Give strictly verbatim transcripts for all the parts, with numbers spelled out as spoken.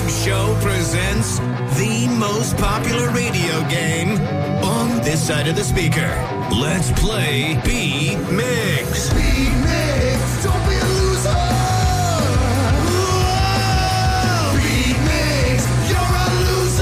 Migs Show presents the most popular radio game on this side of the speaker. Let's play Beat Migs. Beat Migs, don't be a loser. Whoa! Beat Migs, you're a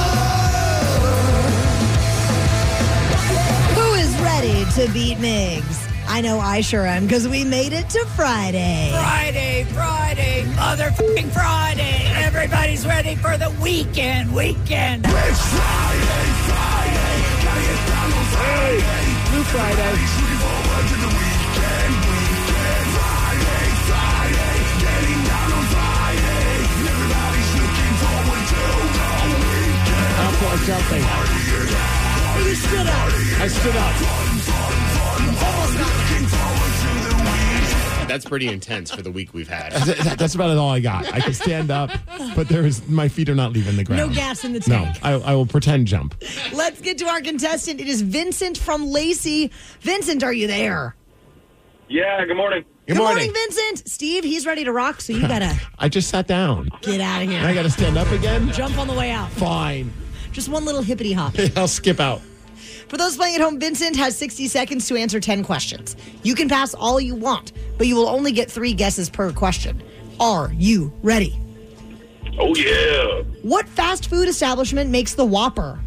loser. Who is ready to beat Migs? I know I sure am, because we made it to Friday. Friday, Friday, motherfucking Friday. Everybody's ready for the weekend, weekend. It's Friday, Friday. Gotta get down on Friday. Blue Friday. Looking forward to the weekend, weekend. Friday, Friday. Getting down on Friday. Everybody's looking forward to the weekend. Up for something. You stood up. I stood up. Almost nothing. That's pretty intense for the week we've had. That's about all I got. I can stand up, but there is my feet are not leaving the ground. No gas in the No, tank. I, I will pretend jump. Let's get to our contestant. It is Vincent from Lacey. Vincent, are you there? Yeah, good morning. Good, Good morning, Vincent. Steve, he's ready to rock, so you gotta I just sat down. get out of And I here. got to stand up again. Jump on the way out. Fine. Just one little hippity hop. I'll skip out. For those playing at home, Vincent has sixty seconds to answer ten questions. You can pass all you want, but you will only get three guesses per question. Are you ready? Oh, yeah. What fast food establishment makes the Whopper?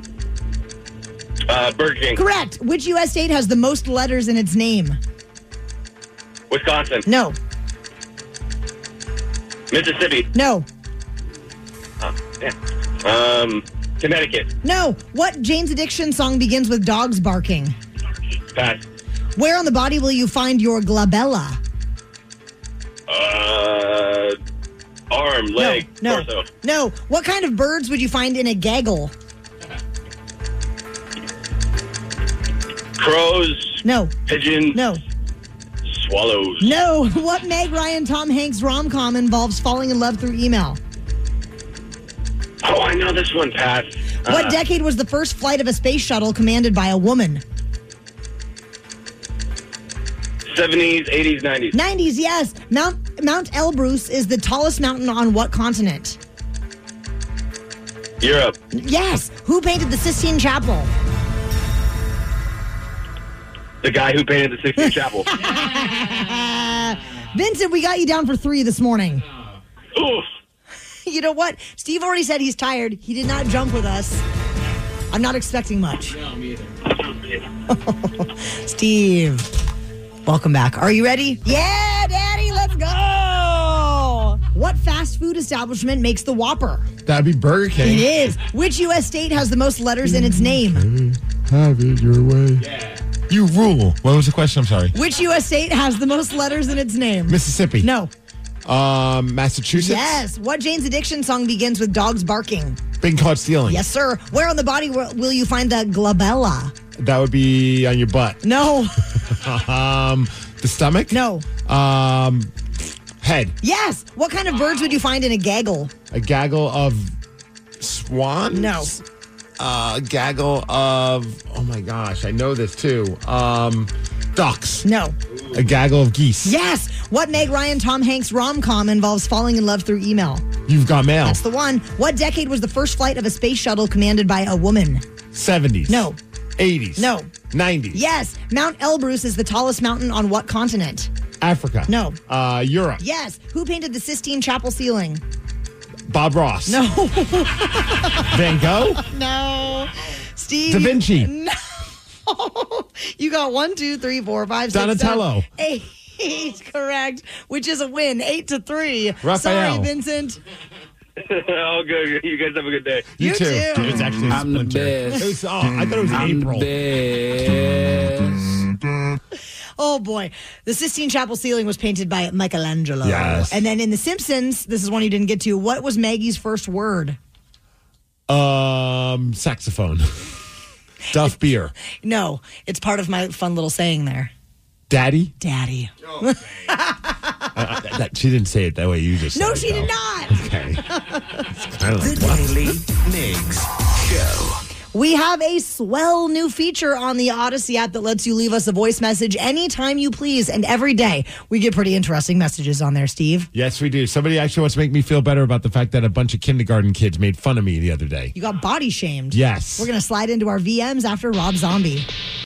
Uh, Burger King. Correct. Which U S state has the most letters in its name? Wisconsin. No. Mississippi. No. Oh, yeah. Um, Connecticut. No. What Jane's Addiction song begins with dogs barking? Pass. Where on the body will you find your glabella? Uh, arm, leg, no. torso. No. What kind of birds would you find in a gaggle? Crows. No. Pigeons. No. Swallows. No. What Meg Ryan Tom Hanks rom-com involves falling in love through email? Oh, I know this one. Pass. What Uh, decade was the first flight of a space shuttle commanded by a woman? seventies, eighties, nineties. nineties, yes. Mount Mount Elbrus is the tallest mountain on what continent? Europe. Yes. Who painted the Sistine Chapel? The guy who painted the Sistine Chapel. Vincent, we got you down for three this morning. Oof. You know what? Steve already said he's tired. He did not jump with us. I'm not expecting much. No, me either. Steve, welcome back. Are you ready? Yeah, Daddy, let's go. What fast food establishment makes the Whopper? That'd be Burger King. It is. Which U S state has the most letters in its name? Have it your way. Yeah. You rule. What was the question? I'm sorry. Which U S state has the most letters in its name? Mississippi. No. Um, Massachusetts. Yes. What Jane's Addiction song begins with dogs barking? Being caught stealing. Yes, sir. Where on the body will will you find the glabella? That would be on your butt. No. Um, the stomach. No. Um, head. Yes. What kind of birds would you find in a gaggle? A gaggle of swans. No. Uh, a gaggle of. Oh my gosh, I know this too. Um, ducks. No. A gaggle of geese. Yes. What Meg Ryan Tom Hanks rom-com involves falling in love through email? You've got mail. That's the one. What decade was the first flight of a space shuttle commanded by a woman? seventies. No. eighties. No. nineties. Yes. Mount Elbrus is the tallest mountain on what continent? Africa. No. Uh, Europe. Yes. Who painted the Sistine Chapel ceiling? Bob Ross. No. Van Gogh. No. Steve. Da Vinci. No. You got one, two, three, four, five, six, Donatello. seven, eight. Correct, which is a win, eight to three. Raphael. Sorry, Vincent. Oh, good. You guys have a good day. You, You too. too. It's actually a I'm the splinter. best. It was, oh, I thought it was in I'm April. the best. Oh boy, the Sistine Chapel ceiling was painted by Michelangelo. Yes. And then in The Simpsons, this is one you didn't get to. What was Maggie's first word? Um, saxophone. Duff beer. No, it's part of my fun little saying there. Daddy. Daddy. Uh, that, she didn't say it that way. You just. No, said she it, did though. not. Okay. It's kind of The like what? Daily Migs Show. We have a swell new feature on the Odyssey app that lets you leave us a voice message anytime you please. And every day we get pretty interesting messages on there, Steve. Yes, we do. Somebody actually wants to make me feel better about the fact that a bunch of kindergarten kids made fun of me the other day. You got body shamed. Yes. We're going to slide into our V Ms after Rob Zombie.